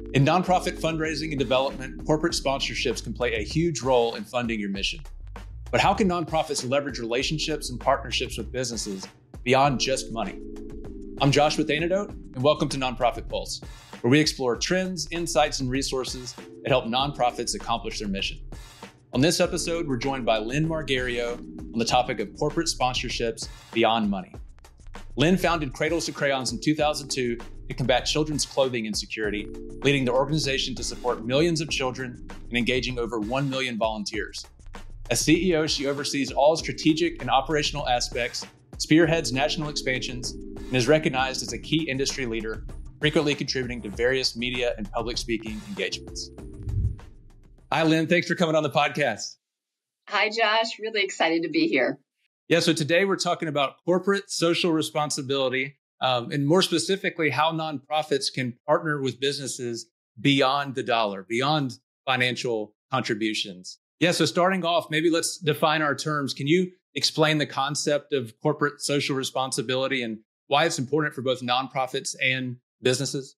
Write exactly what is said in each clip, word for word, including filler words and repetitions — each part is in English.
In nonprofit fundraising and development, corporate sponsorships can play a huge role in funding your mission. But how can nonprofits leverage relationships and partnerships with businesses beyond just money? I'm Josh with Antidote, and welcome to Nonprofit Pulse, where we explore trends, insights, and resources that help nonprofits accomplish their mission. On this episode, we're joined by Lynn Margario on the topic of corporate sponsorships beyond money. Lynn founded Cradles to Crayons in two thousand two to combat children's clothing insecurity, leading the organization to support millions of children and engaging over one million volunteers. As C E O, she oversees all strategic and operational aspects, spearheads national expansions, and is recognized as a key industry leader, frequently contributing to various media and public speaking engagements. Hi, Lynn. Thanks for coming on the podcast. Hi, Josh. Really excited to be here. Yeah, so today we're talking about corporate social responsibility, um, and more specifically, how nonprofits can partner with businesses beyond the dollar, beyond financial contributions. Yeah, so starting off, maybe let's define our terms. Can you explain the concept of corporate social responsibility and why it's important for both nonprofits and businesses?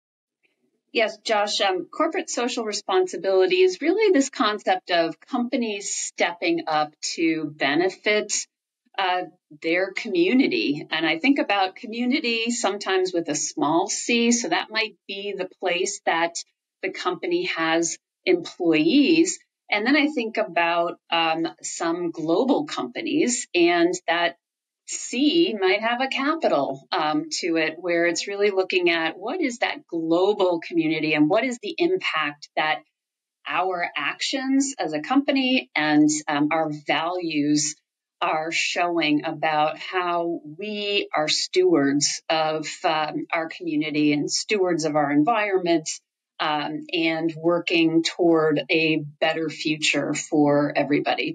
Yes, Josh, um, corporate social responsibility is really this concept of companies stepping up to benefit uh, their community. And I think about community sometimes with a small c, so that might be the place that the company has employees. And then I think about um, some global companies, and that C might have a capital um, to it, where it's really looking at what is that global community and what is the impact that our actions as a company and um, our values are showing about how we are stewards of um, our community and stewards of our environment, um, and working toward a better future for everybody.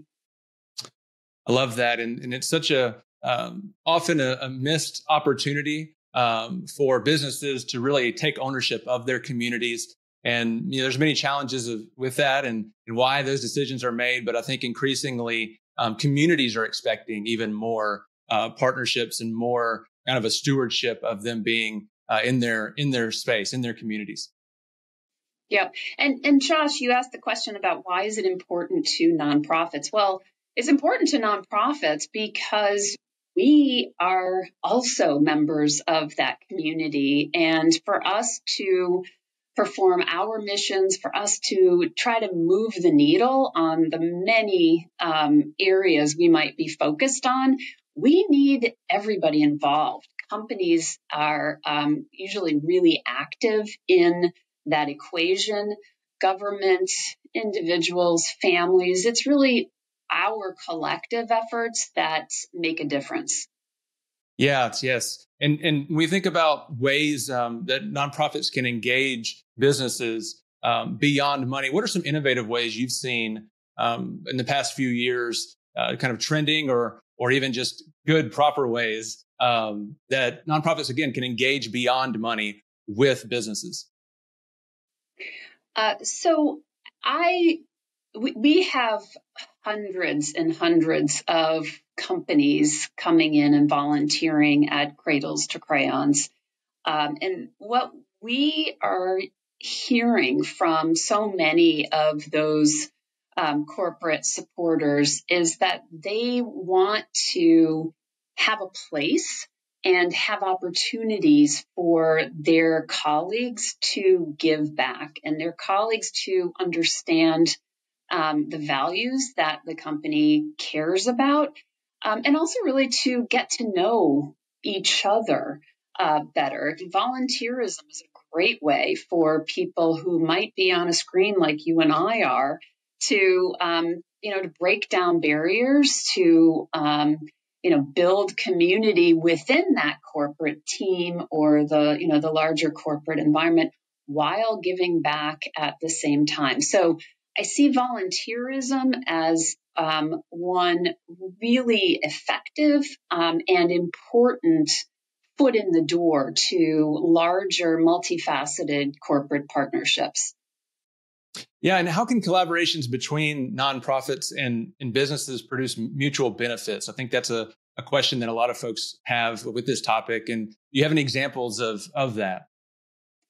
I love that. And, and it's such a um, often a, a missed opportunity um, for businesses to really take ownership of their communities. And you know, there's many challenges of, with that and, and why those decisions are made. But I think increasingly um, communities are expecting even more uh, partnerships and more kind of a stewardship of them being uh, in their in their space, in their communities. Yeah. And, and Josh, you asked the question about why is it important to nonprofits? Well, it's important to nonprofits because we are also members of that community. And for us to perform our missions, for us to try to move the needle on the many um, areas we might be focused on, we need everybody involved. Companies are um, usually really active in that equation. Government, individuals, families, it's really our collective efforts that make a difference. Yeah, yes. And and we think about ways um, that nonprofits can engage businesses um, beyond money. What are some innovative ways you've seen um, in the past few years, uh, kind of trending or or even just good, proper ways um, that nonprofits, again, can engage beyond money with businesses? Uh, so I we, we have hundreds and hundreds of companies coming in and volunteering at Cradles to Crayons. Um, and what we are hearing from so many of those um, corporate supporters is that they want to have a place and have opportunities for their colleagues to give back and their colleagues to understand um, the values that the company cares about, um, and also really to get to know each other uh, better. Volunteerism is a great way for people who might be on a screen like you and I are to, um, you know, to break down barriers, to, um, you know, build community within that corporate team or the, you know, the larger corporate environment while giving back at the same time. So I see volunteerism as um, one really effective um, and important foot in the door to larger, multifaceted corporate partnerships. Yeah, and how can collaborations between nonprofits and, and businesses produce mutual benefits? I think that's a, a question that a lot of folks have with this topic. And do you have any examples of, of that?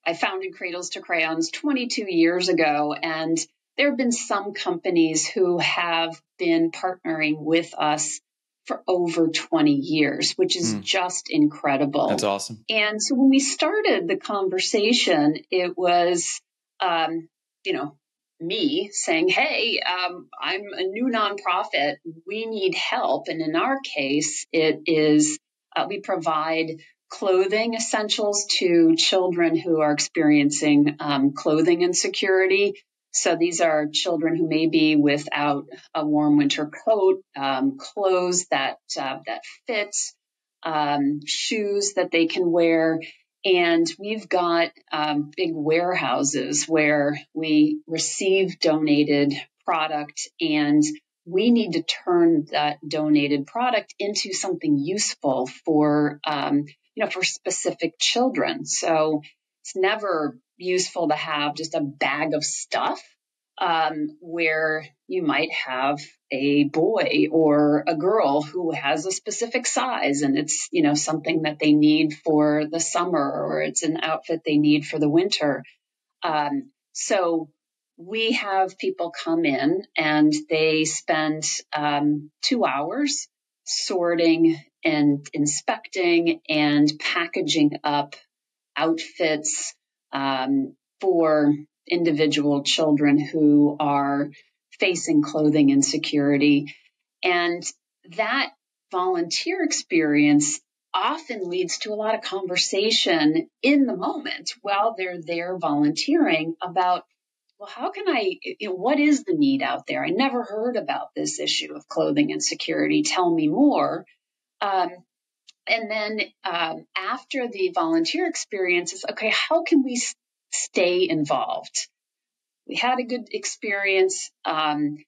I founded Cradles to Crayons twenty-two years ago, and there have been some companies who have been partnering with us for over twenty years, which is mm. just incredible. That's awesome. And so when we started the conversation, it was, um, you know, me saying, hey, um, I'm a new nonprofit. We need help. And in our case, it is uh, we provide clothing essentials to children who are experiencing um, clothing insecurity. So these are children who may be without a warm winter coat, um, clothes that uh, that fit, um, shoes that they can wear. And we've got um, big warehouses where we receive donated product, and we need to turn that donated product into something useful for um, you know, for specific children. So it's never useful to have just a bag of stuff um, where you might have a boy or a girl who has a specific size, and it's, you know, something that they need for the summer, or it's an outfit they need for the winter. Um, so we have people come in and they spend um, two hours sorting and inspecting and packaging up outfits um, for individual children who are facing clothing insecurity. And that volunteer experience often leads to a lot of conversation in the moment while they're there volunteering about, well, how can I, you know, what is the need out there? I never heard about this issue of clothing insecurity. Tell me more. Um, and then um, after the volunteer experience, it's okay, how can we s- stay involved? We had a good experience. Um,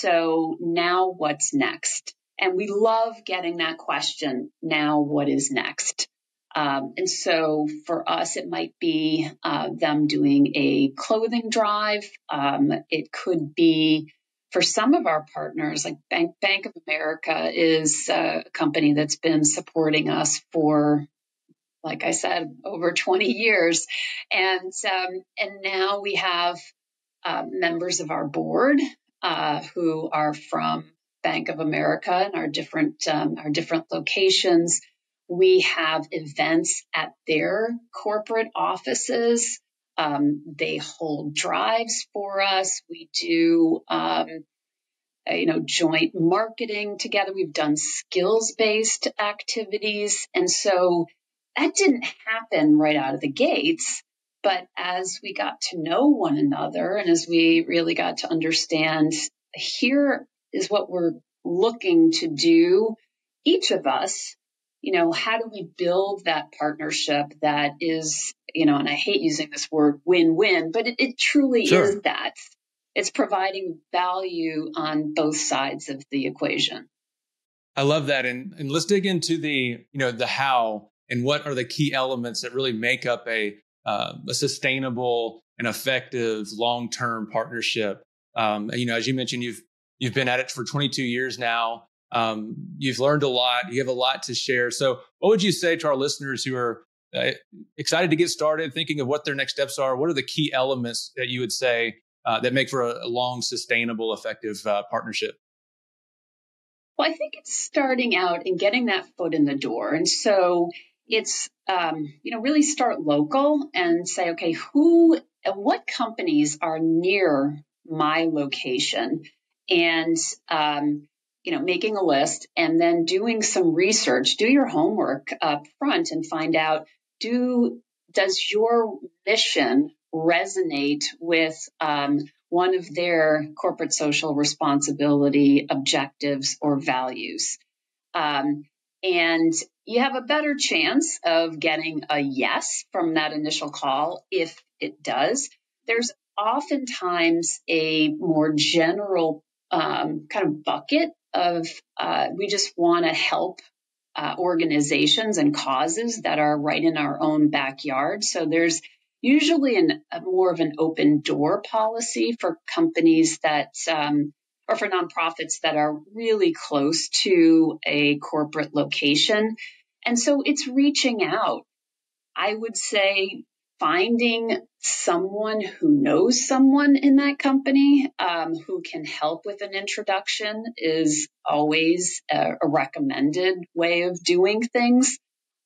so now what's next? And we love getting that question. Now what is next? Um, and so for us, it might be uh, them doing a clothing drive. Um, it could be for some of our partners, like Bank, Bank of America is a company that's been supporting us for, like I said, over twenty years. And, um, and now we have uh, members of our board uh, who are from Bank of America and our different, um, our different locations. We have events at their corporate offices. Um, they hold drives for us. We do, um, you know, joint marketing together. We've done skills-based activities. And so that didn't happen right out of the gates. But as we got to know one another and as we really got to understand, here is what we're looking to do, each of us, you know, how do we build that partnership that is, you know, and I hate using this word win-win, but it, it truly Sure. is that. It's providing value on both sides of the equation. I love that. And, and let's dig into the, you know, the how and what are the key elements that really make up a, uh, a sustainable and effective long-term partnership. Um, you know, as you mentioned, you've, you've been at it for twenty-two years now. Um, you've learned a lot. You have a lot to share. So what would you say to our listeners who are uh, excited to get started, thinking of what their next steps are? What are the key elements that you would say uh, that make for a, a long, sustainable, effective uh, partnership? Well, I think it's starting out and getting that foot in the door. And so it's, um, you know, really start local and say, okay, who, what companies are near my location? And, um, you know, making a list and then doing some research, do your homework up front and find out, do, does your mission resonate with, um, one of their corporate social responsibility objectives or values? Um, and you have a better chance of getting a yes from that initial call if it does. There's oftentimes a more general um, kind of bucket of uh, we just want to help uh, organizations and causes that are right in our own backyard. So there's usually an, a more of an open door policy for companies that, um, or for nonprofits that are really close to a corporate location. And so it's reaching out. I would say finding someone who knows someone in that company um, who can help with an introduction is always a, a recommended way of doing things.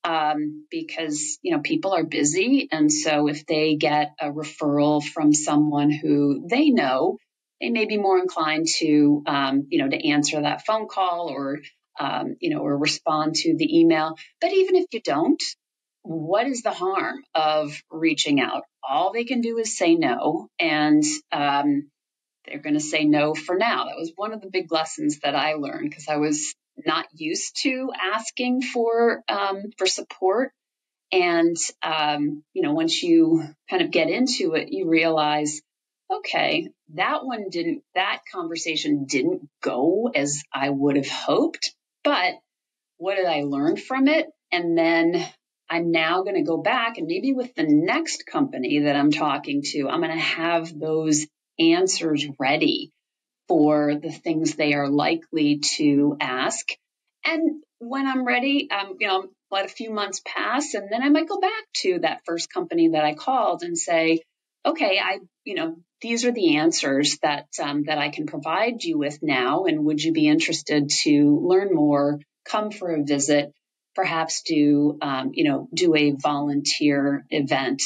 Um, because, you know, people are busy. And so if they get a referral from someone who they know, they may be more inclined to, um, you know, to answer that phone call or, um, you know, or respond to the email. But even if you don't, what is the harm of reaching out? All they can do is say no. And, um, they're going to say no for now. That was one of the big lessons that I learned because I was not used to asking for um, for support. And, um, you know, once you kind of get into it, you realize, okay, that one didn't, that conversation didn't go as I would have hoped, but what did I learn from it? And then I'm now going to go back and maybe with the next company that I'm talking to, I'm going to have those answers ready for the things they are likely to ask. And when I'm ready, um, you know, let a few months pass, and then I might go back to that first company that I called and say, okay, I, you know, these are the answers that um, that I can provide you with now, and would you be interested to learn more? Come for a visit, perhaps do, um, you know, do a volunteer event.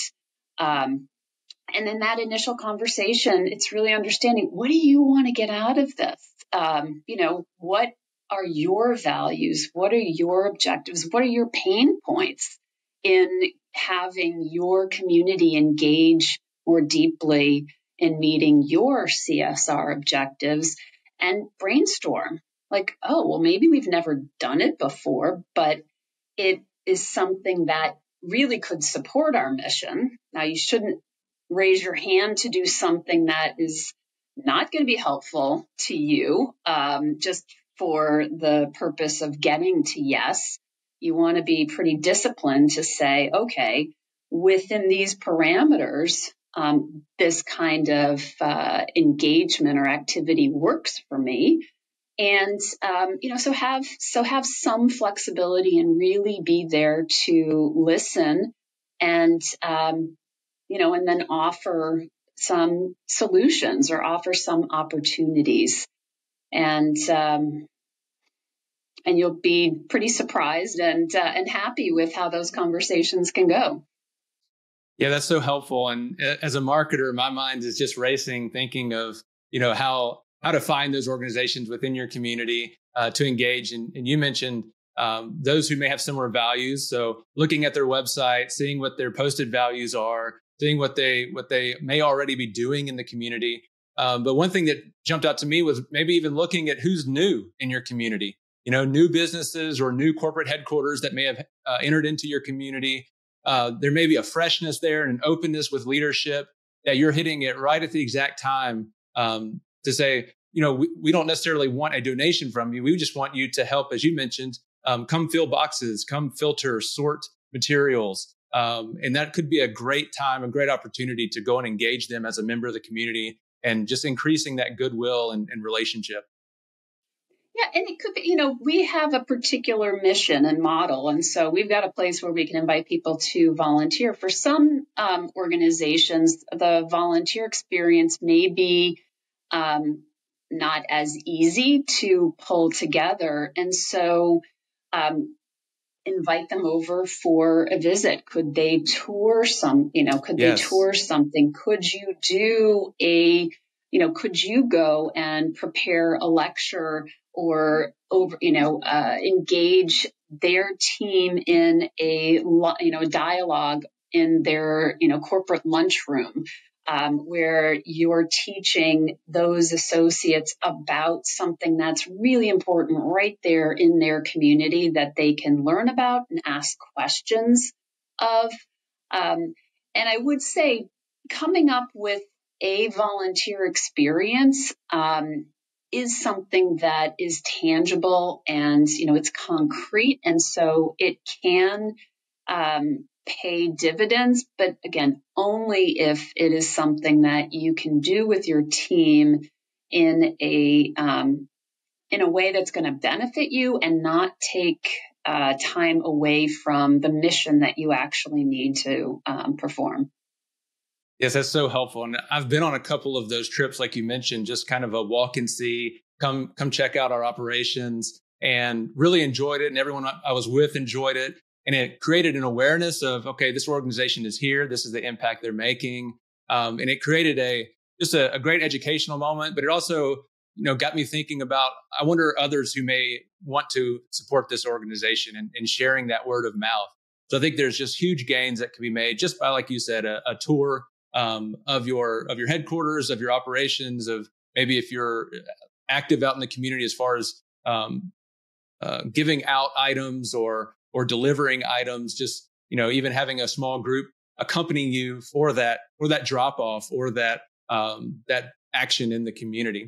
Um, And in that initial conversation, it's really understanding, what do you want to get out of this? Um, you know, what are your values? What are your objectives? What are your pain points in having your community engage more deeply in meeting your C S R objectives? And brainstorm like, oh, well, maybe we've never done it before, but it is something that really could support our mission. Now, you shouldn't raise your hand to do something that is not going to be helpful to you um, just for the purpose of getting to yes. You want to be pretty disciplined to say, okay, within these parameters, um, this kind of uh, engagement or activity works for me. And, um, you know, so have, so have some flexibility and really be there to listen and, um, you know, and then offer some solutions or offer some opportunities. And, um, and you'll be pretty surprised and, uh, and happy with how those conversations can go. Yeah, that's so helpful. And as a marketer, my mind is just racing, thinking of, you know, how, how to find those organizations within your community uh, to engage. And, and you mentioned um, those who may have similar values. So looking at their website, seeing what their posted values are, seeing what they what they may already be doing in the community. Um, but one thing that jumped out to me was maybe even looking at who's new in your community. You know, new businesses or new corporate headquarters that may have uh, entered into your community. Uh, there may be a freshness there and an openness with leadership that you're hitting it right at the exact time um, to say, you know, we, we don't necessarily want a donation from you. We just want you to help, as you mentioned, um, come fill boxes, come filter, sort materials. Um, and that could be a great time, a great opportunity to go and engage them as a member of the community and just increasing that goodwill and, and relationship. Yeah, and it could be, you know, we have a particular mission and model. And so we've got a place where we can invite people to volunteer. For some um, organizations, the volunteer experience may be um, not as easy to pull together. And so um, invite them over for a visit. Could they tour some, you know, could yes. they tour something? Could you do a, you know, could you go and prepare a lecture or over, you know, uh, engage their team in a, you know, dialogue in their, you know, corporate lunchroom, um, where you're teaching those associates about something that's really important right there in their community that they can learn about and ask questions of. Um, and I would say coming up with a volunteer experience, um, is something that is tangible and, you know, it's concrete. And so it can um, pay dividends, but again, only if it is something that you can do with your team in a, um, in a way that's going to benefit you and not take uh, time away from the mission that you actually need to um, perform. Yes, that's so helpful. And I've been on a couple of those trips, like you mentioned, just kind of a walk and see, come, come check out our operations, and really enjoyed it. And everyone I was with enjoyed it. And it created an awareness of, okay, this organization is here. This is the impact they're making. Um, and it created a, just a, a great educational moment, but it also, you know, got me thinking about, I wonder others who may want to support this organization, and, and sharing that word of mouth. So I think there's just huge gains that can be made just by, like you said, a, a tour um, of your, of your headquarters, of your operations, of maybe if you're active out in the community as far as um, uh, giving out items or, or delivering items, just, you know, even having a small group accompanying you for that, for that drop off or that, um, that action in the community.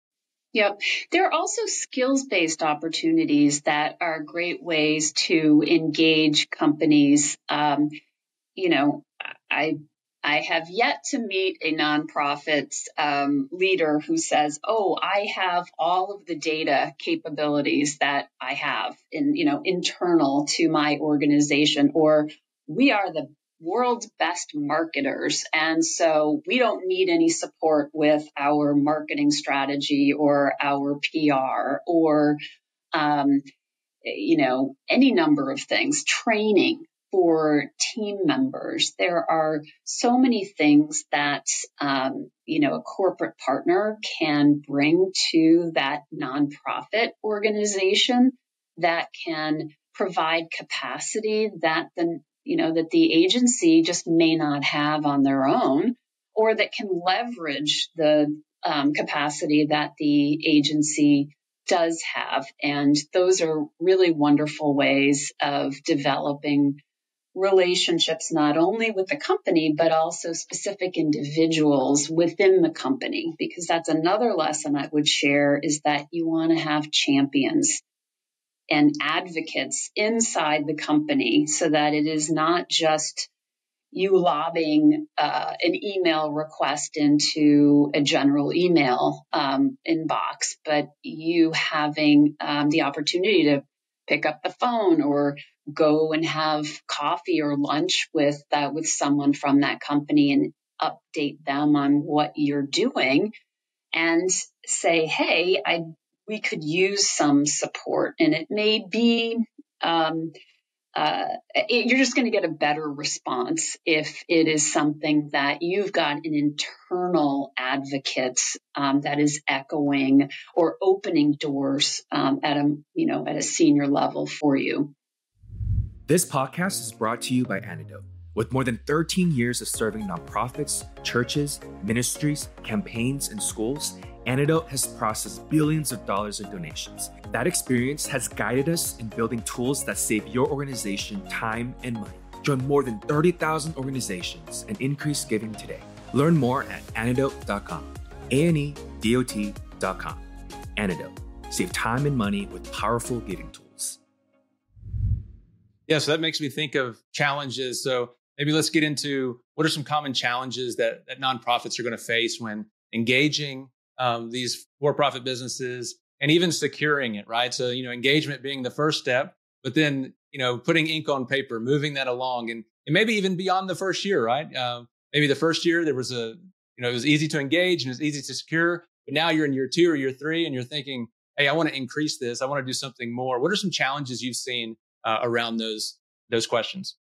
Yep. There are also skills-based opportunities that are great ways to engage companies. Um, you know, I I have yet to meet a nonprofit's um, leader who says, "Oh, I have all of the data capabilities that I have in, you know, internal to my organization," or "We are the world's best marketers, and so we don't need any support with our marketing strategy or our P R or, um, you know, any number of things, training for team members." There are so many things that, um, you know, a corporate partner can bring to that nonprofit organization that can provide capacity that the you know, that the agency just may not have on their own, or that can leverage the um, capacity that the agency does have. And those are really wonderful ways of developing relationships, not only with the company, but also specific individuals within the company, because that's another lesson I would share, is that you want to have champions and advocates inside the company, so that it is not just you lobbing uh, an email request into a general email um, inbox, but you having um, the opportunity to pick up the phone or go and have coffee or lunch with uh, with someone from that company and update them on what you're doing, and say, "Hey, I we could use some support." And it may be, um, uh, it, you're just going to get a better response if it is something that you've got an internal advocate um, that is echoing or opening doors um, at a, you know, at a senior level for you. This podcast is brought to you by Antidote. With more than thirteen years of serving nonprofits, churches, ministries, campaigns, and schools, Antidote has processed billions of dollars in donations. That experience has guided us in building tools that save your organization time and money. Join more than thirty thousand organizations and increase giving today. Learn more at antidote dot com. A N E D O T dot com. Antidote. Save time and money with powerful giving tools. Yeah, so that makes me think of challenges. So maybe let's get into what are some common challenges that, that nonprofits are going to face when engaging um, these for-profit businesses and even securing it, right? So, you know, engagement being the first step, but then, you know, putting ink on paper, moving that along, and, and maybe even beyond the first year, right? Uh, maybe the first year there was a, you know, it was easy to engage and it was easy to secure, but now you're in year two or year three and you're thinking, hey, I want to increase this. I want to do something more. What are some challenges you've seen uh, around those, those questions?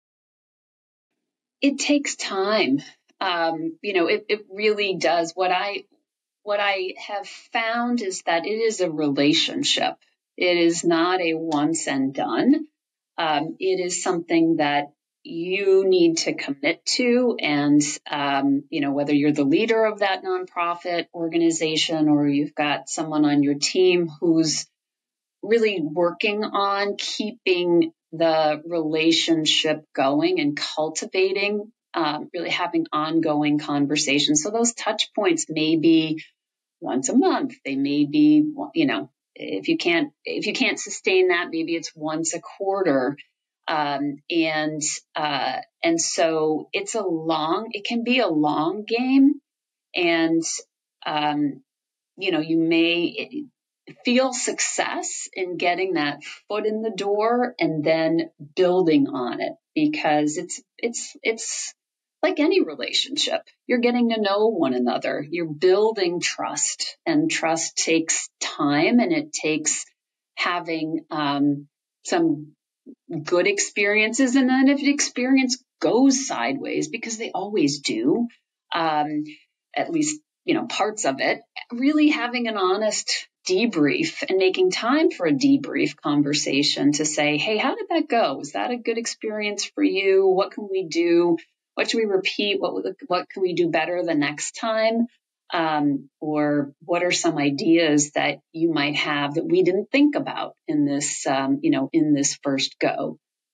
It takes time. Um, you know, it, it really does. What I, what I have found is that it is a relationship. It is not a once and done. Um, it is something that you need to commit to. And, um, you know, whether you're the leader of that nonprofit organization or you've got someone on your team who's really working on keeping the relationship going and cultivating, um, really having ongoing conversations. So those touch points may be once a month. They may be, you know, if you can't, if you can't sustain that, maybe it's once a quarter. Um, and, uh, and so it's a long, it can be a long game. And, um, you know, you may, feel success in getting that foot in the door and then building on it, because it's it's it's like any relationship. You're getting to know one another. You're building trust, and trust takes time, and it takes having um, some good experiences. And then if the experience goes sideways, because they always do, um, at least, you know, parts of it, really having an honest debrief and making time for a debrief conversation to say, hey, how did that go? Was that a good experience for you? What can we do? What should we repeat? What, what can we do better the next time? Um, or what are some ideas that you might have that we didn't think about in this, um, you know, in this first go?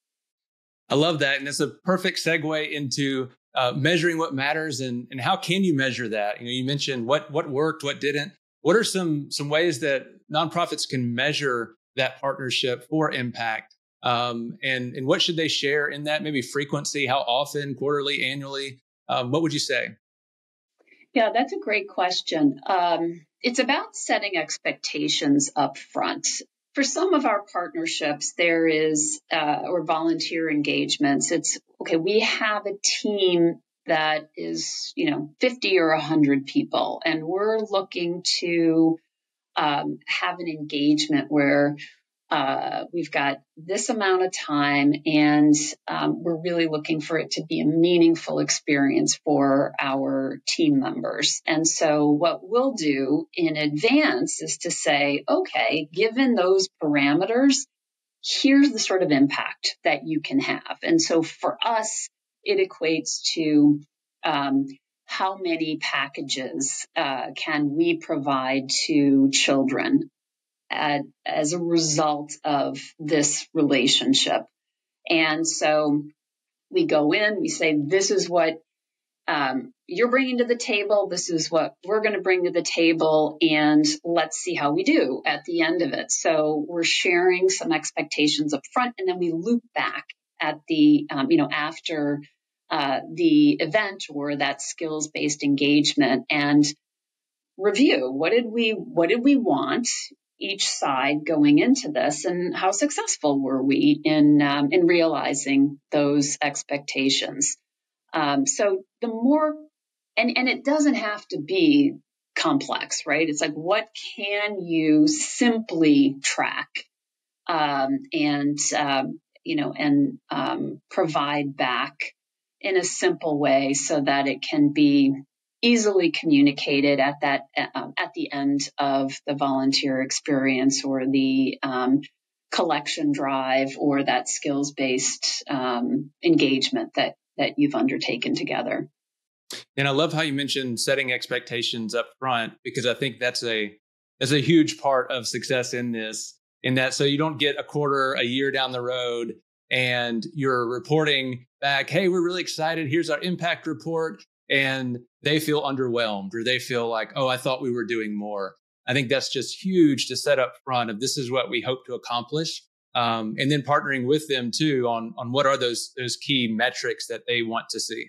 I love that. And it's a perfect segue into uh, measuring what matters, and, and how can you measure that? You know, you mentioned what, what worked, what didn't. What are some, some ways that nonprofits can measure that partnership for impact? Um, and, and what should they share in that? Maybe frequency, how often, quarterly, annually? Um, what would you say? Yeah, that's a great question. Um, it's about setting expectations up front. For some of our partnerships, there is, uh, or volunteer engagements, it's, okay, we have a team that is, you know, fifty or one hundred people, and we're looking to um, have an engagement where uh, we've got this amount of time, and um, we're really looking for it to be a meaningful experience for our team members. And so what we'll do in advance is to say, okay, given those parameters, here's the sort of impact that you can have. And so for us, it equates to um, how many packages uh, can we provide to children At, as a result of this relationship. And so we go in, we say, this is what um, you're bringing to the table. This is what we're going to bring to the table. And let's see how we do at the end of it. So we're sharing some expectations up front, and then we loop back at the, um, you know, after uh, the event or that skills-based engagement, and review what did we what did we want each side going into this, and how successful were we in um, in realizing those expectations. Um, so the more, and and it doesn't have to be complex, right? It's like, what can you simply track um, and um, you know and um, provide back in a simple way so that it can be easily communicated at that um, at the end of the volunteer experience, or the um, collection drive, or that skills-based um, engagement that that you've undertaken together. And I love how you mentioned setting expectations up front, because I think that's a that's a huge part of success in this. In that, so you don't get a quarter, a year down the road, and you're reporting back, hey, we're really excited, here's our impact report, and they feel underwhelmed, or they feel like, oh, I thought we were doing more. I think that's just huge to set up front of, this is what we hope to accomplish. Um, and then partnering with them too on, on what are those, those key metrics that they want to see.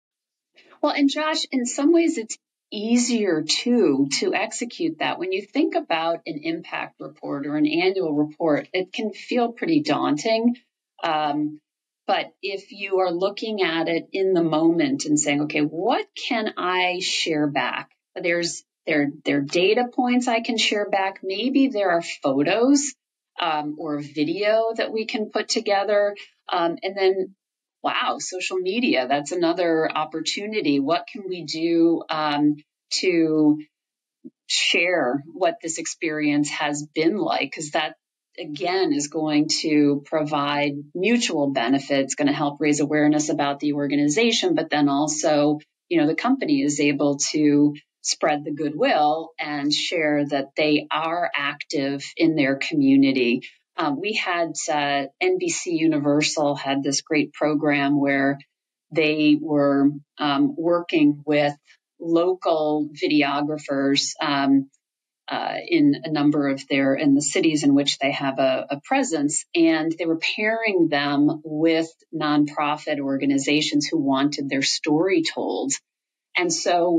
Well, and Josh, in some ways it's easier too to execute that. When you think about an impact report or an annual report, it can feel pretty daunting. Um, But if you are looking at it in the moment and saying, okay, what can I share back? There's there, there are data points I can share back. Maybe there are photos um, or video that we can put together. Um, and then, wow, social media, that's another opportunity. What can we do um, to share what this experience has been like? Because that, again, is going to provide mutual benefits, going to help raise awareness about the organization, but then also, you know, the company is able to spread the goodwill and share that they are active in their community. Um, we had uh, N B C Universal had this great program where they were um, working with local videographers um, Uh, in a number of their, in the cities in which they have a, a presence. And they were pairing them with nonprofit organizations who wanted their story told. And so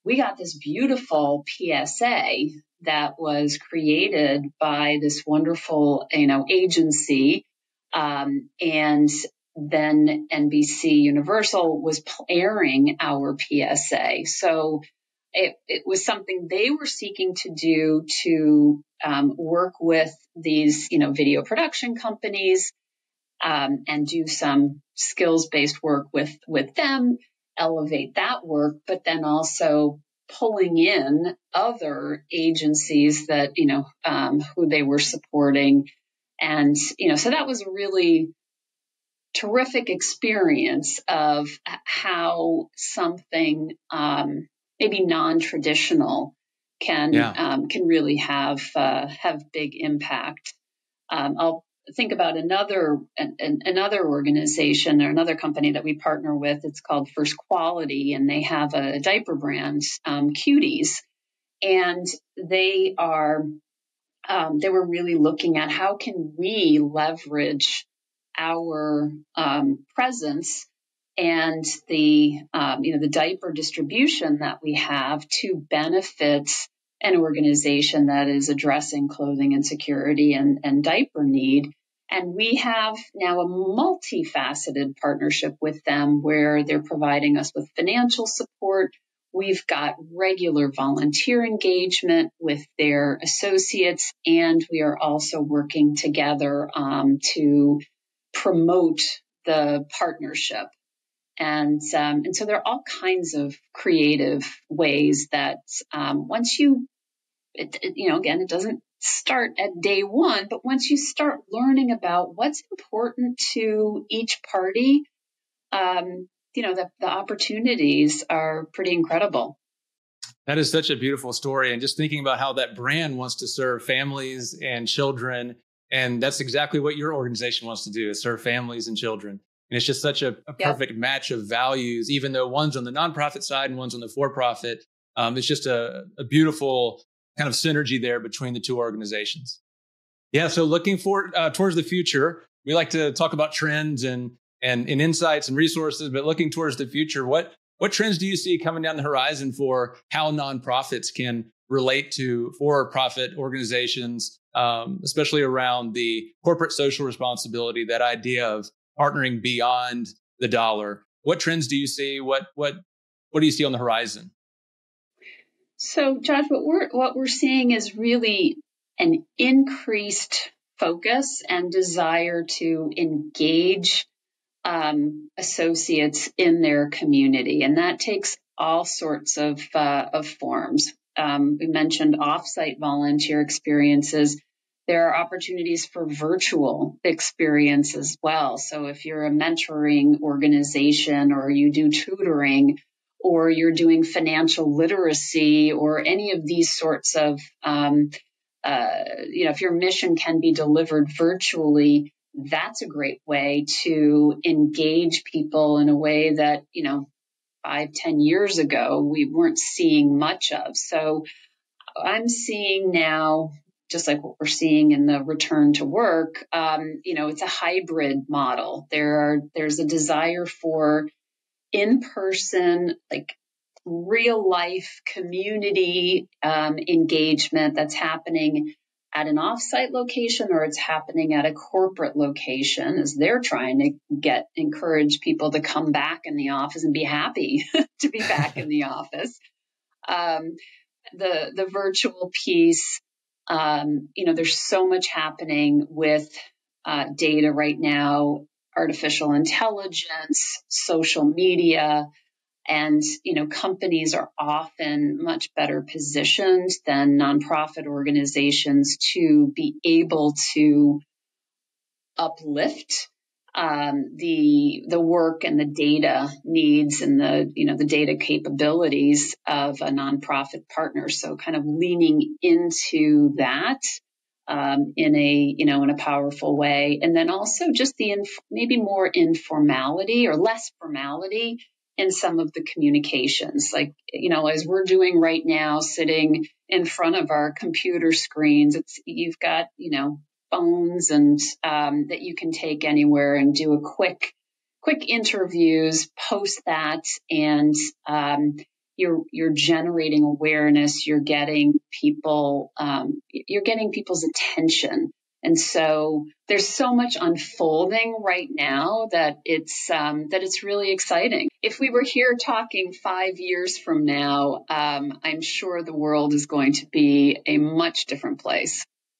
we got this beautiful P S A that was created by this wonderful, you know, agency. Um, and then N B C Universal was airing our P S A. So it, it was something they were seeking to do to um, work with these, you know, video production companies um, and do some skills-based work with, with them, elevate that work, but then also pulling in other agencies that, you know, um, who they were supporting. And, you know, so that was a really terrific experience of how something um, maybe non-traditional can Yeah. um, can really have uh, have big impact. Um, I'll think about another an, another organization or another company that we partner with. It's called First Quality, and they have a diaper brand, um, Cuties, and they are um, they were really looking at how can we leverage our um, presence and the um, you know the diaper distribution that we have to benefit an organization that is addressing clothing insecurity and, and diaper need. And we have now a multifaceted partnership with them where they're providing us with financial support. We've got regular volunteer engagement with their associates, and we are also working together um, to promote the partnership. And um, and so there are all kinds of creative ways that um, once you, it, it, you know, again, it doesn't start at day one, but once you start learning about what's important to each party, um, you know, the, the opportunities are pretty incredible. That is such a beautiful story. And just thinking about how that brand wants to serve families and children. And that's exactly what your organization wants to do, is serve families and children. And it's just such a, a perfect yep. match of values, even though one's on the nonprofit side and one's on the for-profit. Um, it's just a, a beautiful kind of synergy there between the two organizations. Yeah. So looking forward uh, towards the future, we like to talk about trends and, and, and insights and resources, but looking towards the future, what, what trends do you see coming down the horizon for how nonprofits can relate to for-profit organizations, um, especially around the corporate social responsibility, that idea of partnering beyond the dollar? What trends do you see? What what what do you see on the horizon? So, Josh, what we're what we're seeing is really an increased focus and desire to engage um, associates in their community, and that takes all sorts of uh, of forms. Um, we mentioned offsite volunteer experiences. There are opportunities for virtual experience as well. So if you're a mentoring organization, or you do tutoring, or you're doing financial literacy, or any of these sorts of, um, uh, you know, if your mission can be delivered virtually, that's a great way to engage people in a way that, you know, five, ten years ago, we weren't seeing much of. So I'm seeing now, just like what we're seeing in the return to work, um, you know, it's a hybrid model. There are, there's a desire for in-person, like real life community um, engagement that's happening at an offsite location, or it's happening at a corporate location, as they're trying to get, encourage people to come back in the office and be happy to be back in the office. Um, the, the virtual piece, Um, you know, there's so much happening with uh, data right now, artificial intelligence, social media, and, you know, companies are often much better positioned than nonprofit organizations to be able to uplift um, the the work and the data needs and the you know the data capabilities of a nonprofit partner. So kind of leaning into that um, in a you know in a powerful way, and then also just the inf- maybe more informality or less formality in some of the communications, like you know as we're doing right now, sitting in front of our computer screens. It's you've got you know. phones and um, that you can take anywhere and do a quick, quick interviews, post that, and um, you're you're generating awareness, you're getting people, um, you're getting people's attention. And so there's so much unfolding right now that it's um, that it's really exciting. If we were here talking five years from now, um, I'm sure the world is going to be a much different place.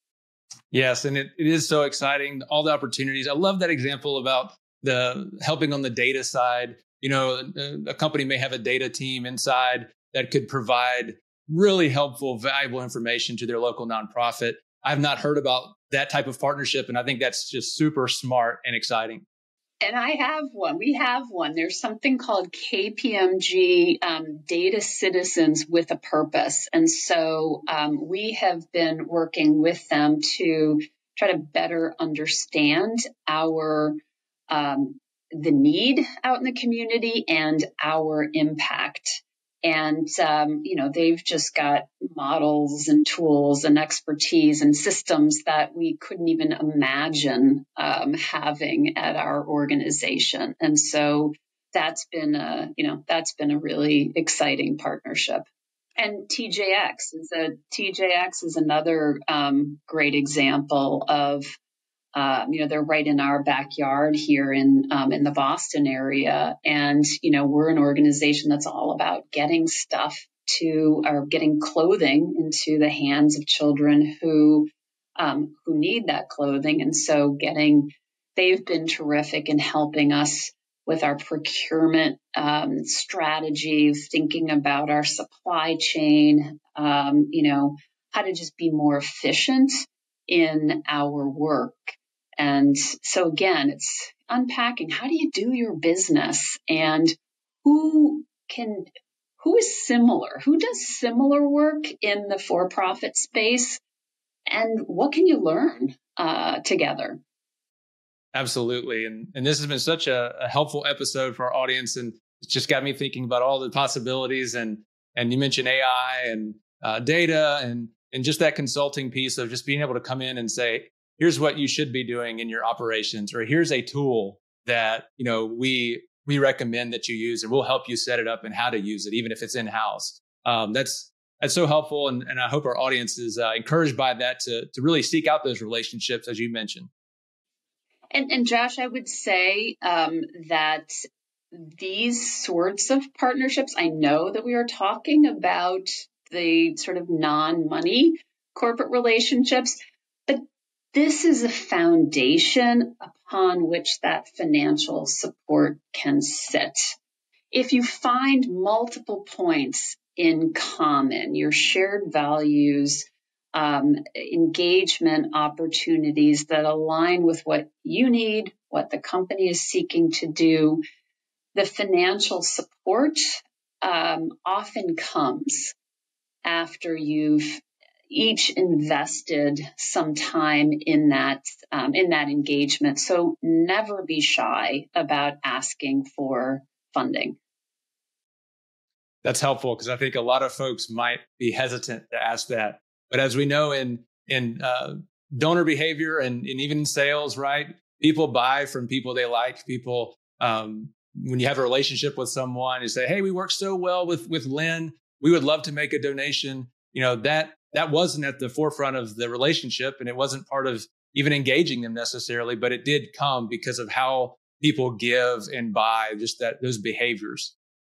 Yes, and it, it is so exciting, all the opportunities. I love that example about the helping on the data side. You know, a, a company may have a data team inside that could provide really helpful, valuable information to their local nonprofit. I've not heard about that type of partnership, and I think that's just super smart and exciting. And I have one. We have one. There's something called K P M G um, Data Citizens with a Purpose. And so um, we have been working with them to try to better understand our um, the need out in the community and our impact. And, um, you know, they've just got models and tools and expertise and systems that we couldn't even imagine um, having at our organization. And so that's been a, you know, that's been a really exciting partnership. And T J X is a T J X is another um, great example of, Um, you know, they're right in our backyard here in um, in the Boston area. And, you know, we're an organization that's all about getting stuff to or getting clothing into the hands of children who um, who need that clothing. And so getting they've been terrific in helping us with our procurement um, strategy, thinking about our supply chain, um, you know, how to just be more efficient in our work. And so again, it's unpacking. How do you do your business, and who can, who is similar? Who does similar work in the for-profit space, and what can you learn uh, together? Absolutely. And, and this has been such a, a helpful episode for our audience. And it's just got me thinking about all the possibilities. And, and you mentioned A I and uh, data and, and just that consulting piece of just being able to come in and say, here's what you should be doing in your operations, or here's a tool that, you know, we, we recommend that you use, and we'll help you set it up and how to use it, even if it's in-house. Um, that's, that's so helpful. And, and I hope our audience is uh, encouraged by that to, to really seek out those relationships, as you mentioned. And, and Josh, I would say um, that these sorts of partnerships, I know that we are talking about the sort of non-money corporate relationships, but this is a foundation upon which that financial support can sit. If you find multiple points in common, your shared values, um, engagement opportunities that align with what you need, what the company is seeking to do, the financial support um, often comes after you've each invested some time in that um, in that engagement. So never be shy about asking for funding. That's helpful, because I think a lot of folks might be hesitant to ask that. But as we know in in uh, donor behavior and, and even in sales, right? People buy from people they like. People, um, when you have a relationship with someone, you say, "Hey, we work so well with with Lynn. We would love to make a donation." You know, that that wasn't at the forefront of the relationship, and it wasn't part of even engaging them necessarily, but it did come because of how people give and buy, just that those behaviors.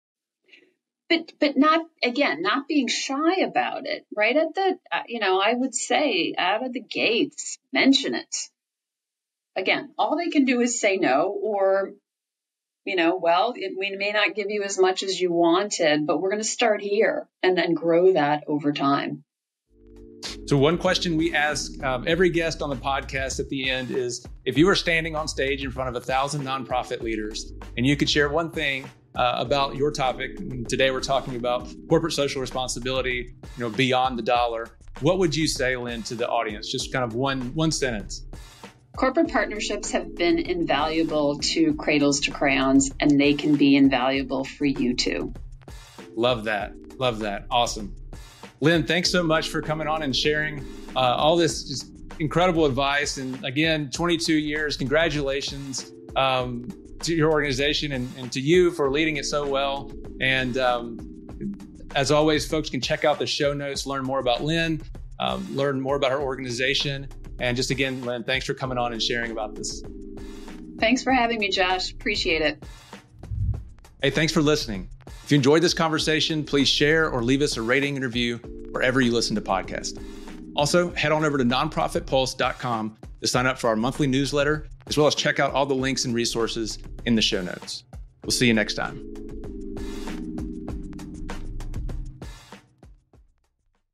But but not, again, not being shy about it, right? At the, uh, you know, I would say out of the gates, mention it. Again, all they can do is say no, or, you know, well, it, we may not give you as much as you wanted, but we're going to start here and then grow that over time. So one question we ask um, every guest on the podcast at the end is, if you were standing on stage in front of a thousand nonprofit leaders and you could share one thing uh, about your topic, and today we're talking about corporate social responsibility, you know, beyond the dollar, what would you say, Lynn, to the audience? Just kind of one one sentence. Corporate partnerships have been invaluable to Cradles to Crayons, and they can be invaluable for you too. Love that. Love that. Awesome. Lynn, thanks so much for coming on and sharing uh, all this just incredible advice. And again, twenty-two years, congratulations um, to your organization and, and to you for leading it so well. And um, As always, folks can check out the show notes, learn more about Lynn, um, learn more about her organization. And just again, Lynn, thanks for coming on and sharing about this. Thanks for having me, Josh. Appreciate it. Hey, thanks for listening. If you enjoyed this conversation, please share or leave us a rating and review wherever you listen to podcasts. Also, head on over to nonprofit pulse dot com to sign up for our monthly newsletter, as well as check out all the links and resources in the show notes. We'll see you next time.